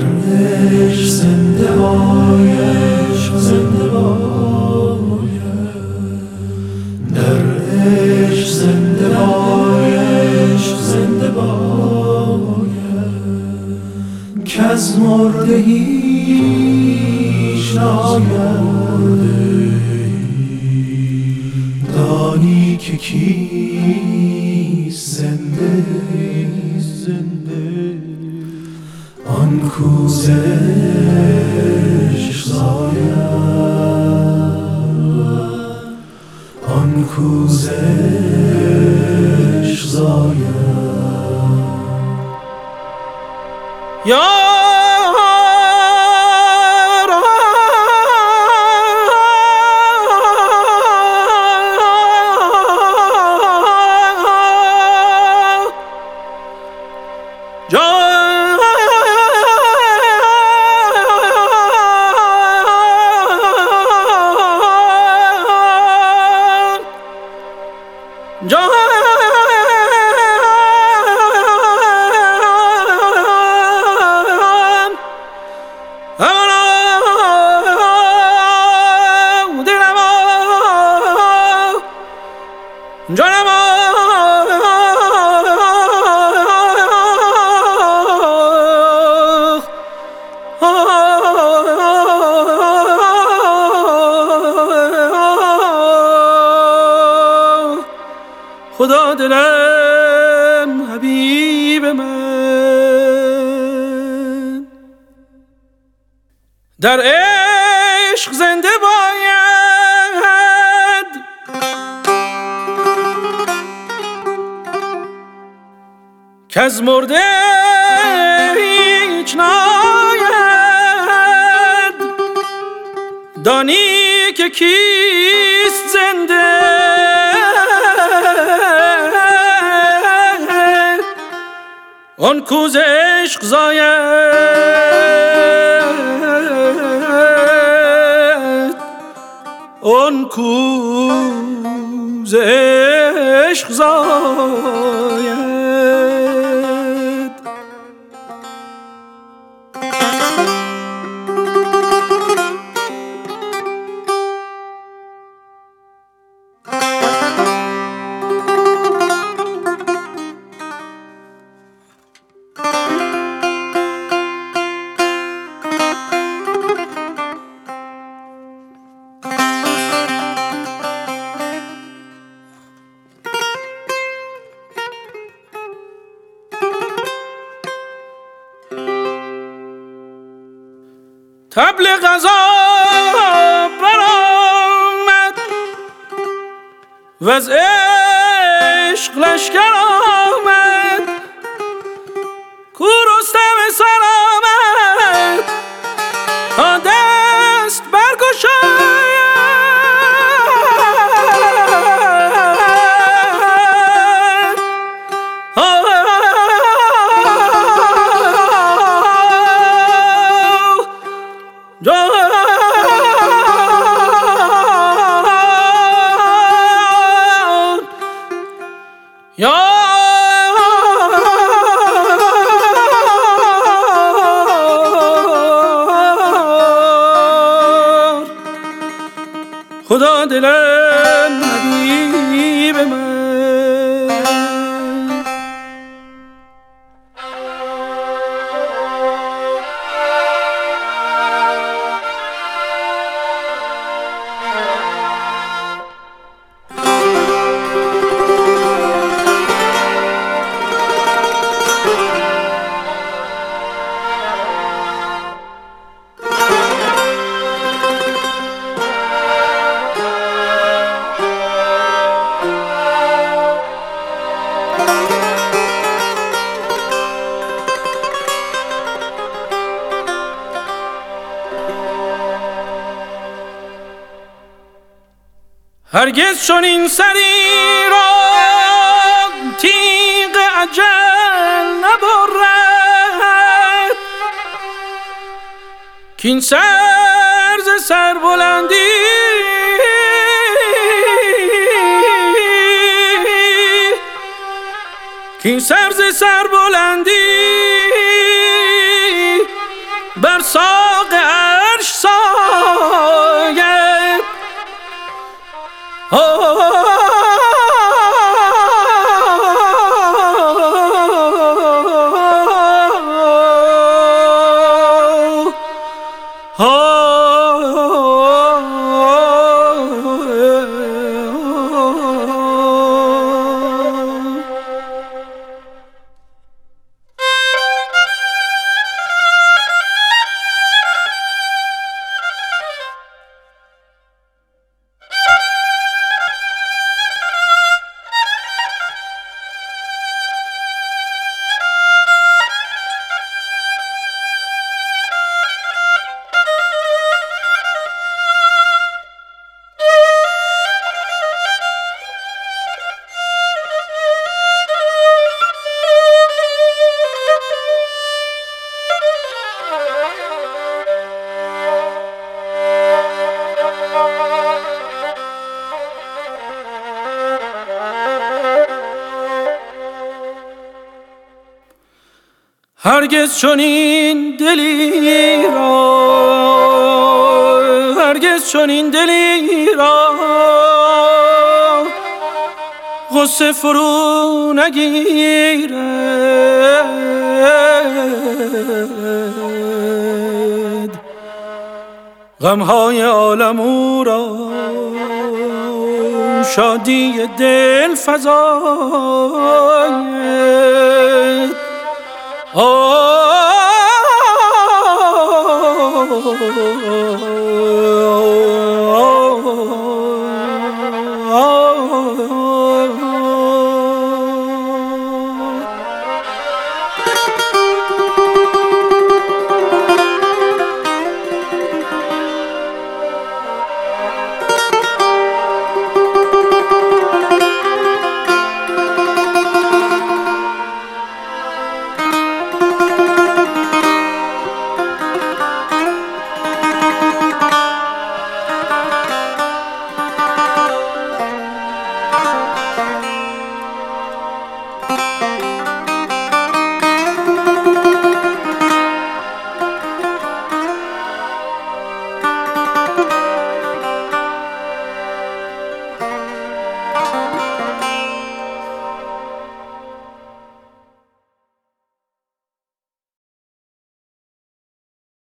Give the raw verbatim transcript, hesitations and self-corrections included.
عشق زنده باید، زنده باید، در عشق زنده باید، زنده باید، که از مرده هیچ ناید، دانی که کیست زنده، زنده آن کو ز عشق زاید، آن کو ز عشق زاید. خدا دلم حبیب من در عشق زنده باید، که از مرده هیچ ناید، دانی که کیست زنده آن کو ز عشق زاید، آن کو ز عشق زاید. طبل غزا برآمد وز عشق لشکر آمد، کو رستم سر آمد تا دست برگشاید، خدا دلم حبیب من هرگز چنین سری را تیغ اجل نبرد، کین سر ز سربلندی کین سر ز سربلندی بر ساق عرش ساید. هرگز چنین دلی را، هرگز چنین دلی را غصه فرو نگیرد. غمهای عالم او را شادی دل فزاید. آه